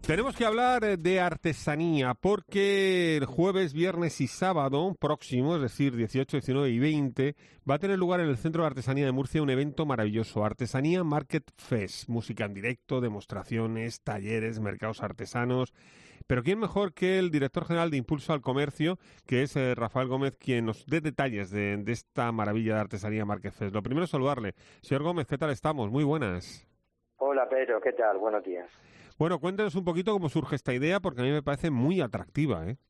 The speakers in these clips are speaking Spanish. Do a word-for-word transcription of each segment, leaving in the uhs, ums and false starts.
Tenemos que hablar de artesanía porque el jueves, viernes y sábado próximo, es decir, dieciocho, diecinueve y veinte, va a tener lugar en el Centro de Artesanía de Murcia un evento maravilloso, Artesanía Market Fest, música en directo, demostraciones, talleres, mercados artesanos. Pero ¿quién mejor que el director general de Impulso al Comercio, que es eh, Rafael Gómez, quien nos dé detalles de, de esta maravilla de Artesanía Market Fest? Lo primero es saludarle. Señor Gómez, ¿qué tal estamos? Muy buenas. Hola Pedro, ¿qué tal? Buenos días. Bueno, cuéntanos un poquito cómo surge esta idea, porque a mí me parece muy atractiva, ¿eh?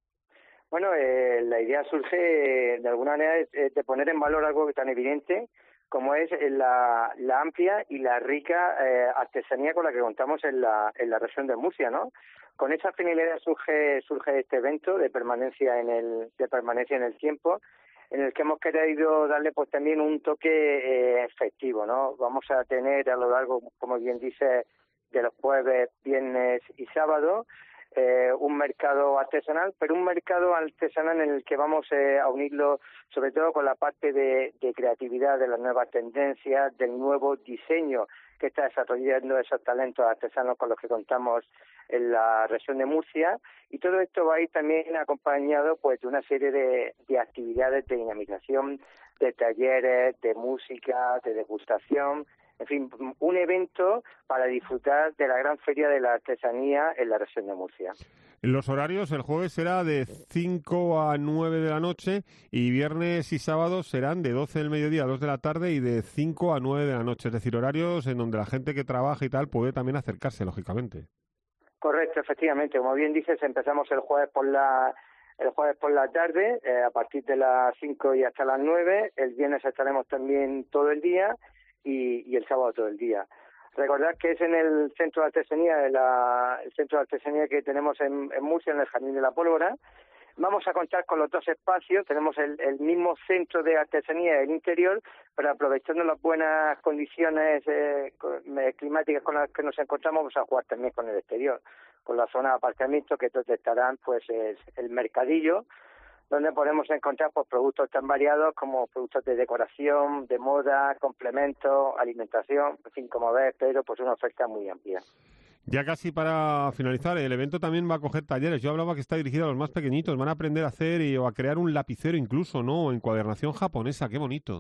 Bueno, eh, la idea surge eh, de alguna manera de, de poner en valor algo tan evidente como es la, la amplia y la rica eh, artesanía con la que contamos en la, en la región de Murcia, ¿no? Con esa finalidad surge surge este evento de permanencia en el de permanencia en el tiempo, en el que hemos querido darle pues también un toque eh, festivo, ¿no? Vamos a tener a lo largo, como bien dice, de los jueves, viernes y sábado, eh, un mercado artesanal, pero un mercado artesanal en el que vamos eh, a unirlo sobre todo con la parte de, de creatividad, de las nuevas tendencias, del nuevo diseño que está desarrollando esos talentos artesanos con los que contamos en la región de Murcia, y todo esto va a ir también acompañado pues de una serie de, de actividades de dinamización, de talleres, de música, de degustación. En fin, un evento para disfrutar de la gran feria de la artesanía en la región de Murcia. Los horarios, el jueves será de cinco a nueve de la noche y viernes y sábado serán de doce del mediodía a dos de la tarde y de cinco a nueve de la noche. Es decir, horarios en donde la gente que trabaja y tal puede también acercarse, lógicamente. Correcto, efectivamente. Como bien dices, empezamos el jueves por la el jueves por la tarde, eh, a partir de las cinco y hasta las nueve. El viernes estaremos también todo el día. Y, y el sábado todo el día. Recordad que es en el centro de artesanía, de la, el centro de artesanía que tenemos en, en Murcia, en el Jardín de la Pólvora. Vamos a contar con los dos espacios, tenemos el, el mismo centro de artesanía del interior, pero aprovechando las buenas condiciones eh, climáticas con las que nos encontramos, vamos a jugar también con el exterior, con la zona de aparcamiento, que donde estarán pues es el mercadillo, donde podemos encontrar pues productos tan variados como productos de decoración, de moda, complementos, alimentación, en fin, como ves, pero pues una oferta muy amplia. Ya casi para finalizar, el evento también va a coger talleres. Yo hablaba que está dirigido a los más pequeñitos, van a aprender a hacer y, o a crear un lapicero incluso, ¿no? Encuadernación japonesa, qué bonito.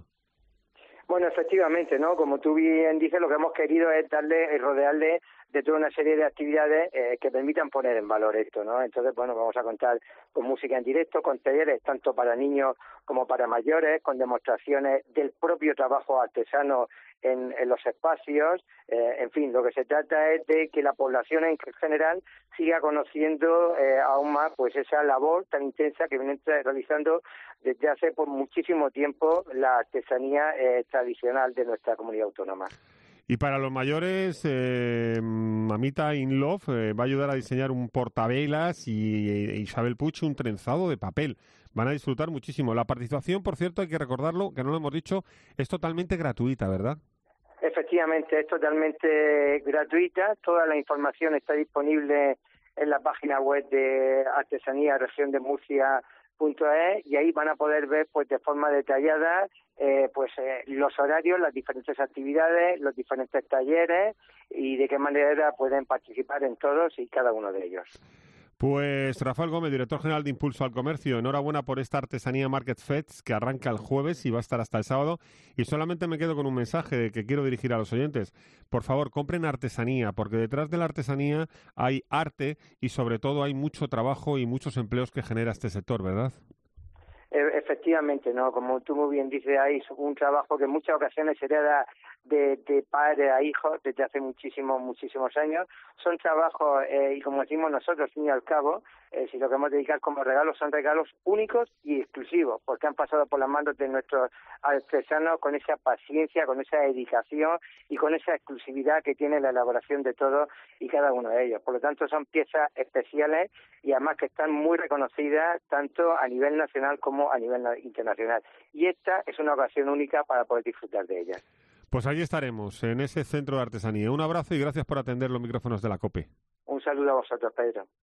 Bueno, efectivamente, ¿no? Como tú bien dices, lo que hemos querido es darle y rodearle de toda una serie de actividades eh, que permitan poner en valor esto, ¿no? Entonces, bueno, vamos a contar con música en directo, con talleres tanto para niños como para mayores, con demostraciones del propio trabajo artesano en, en los espacios. Eh, en fin, lo que se trata es de que la población en general siga conociendo eh, aún más pues esa labor tan intensa que vienen realizando desde hace por muchísimo tiempo la artesanía eh, tradicional de nuestra comunidad autónoma. Y para los mayores, eh, Mamita In Love eh, va a ayudar a diseñar un portavelas y eh, Isabel Puig un trenzado de papel. Van a disfrutar muchísimo. La participación, por cierto, hay que recordarlo, que no lo hemos dicho, es totalmente gratuita, ¿verdad? Efectivamente, es totalmente gratuita. Toda la información está disponible en la página web de Artesanía Región de Murcia punto es, y ahí van a poder ver pues de forma detallada eh, pues eh, los horarios, las diferentes actividades, los diferentes talleres y de qué manera pueden participar en todos y cada uno de ellos. Pues Rafael Gómez, director general de Impulso al Comercio, enhorabuena por esta Artesanía Market Fest que arranca el jueves y va a estar hasta el sábado. Y solamente me quedo con un mensaje que quiero dirigir a los oyentes. Por favor, compren artesanía, porque detrás de la artesanía hay arte y sobre todo hay mucho trabajo y muchos empleos que genera este sector, ¿verdad? Efectivamente, ¿no? Como tú muy bien dices, hay un trabajo que en muchas ocasiones se hereda de, de padre a hijo desde hace muchísimos, muchísimos años. Son trabajos, eh, y como decimos nosotros, al fin y al cabo, eh, si lo queremos dedicar como regalos, son regalos únicos y exclusivos, porque han pasado por las manos de nuestros artesanos con esa paciencia, con esa dedicación y con esa exclusividad que tiene la elaboración de todos y cada uno de ellos. Por lo tanto, son piezas especiales y además que están muy reconocidas tanto a nivel nacional como a nivel internacional. Y esta es una ocasión única para poder disfrutar de ellas. Pues allí estaremos, en ese centro de artesanía. Un abrazo y gracias por atender los micrófonos de la COPE. Un saludo a vosotros, Pedro.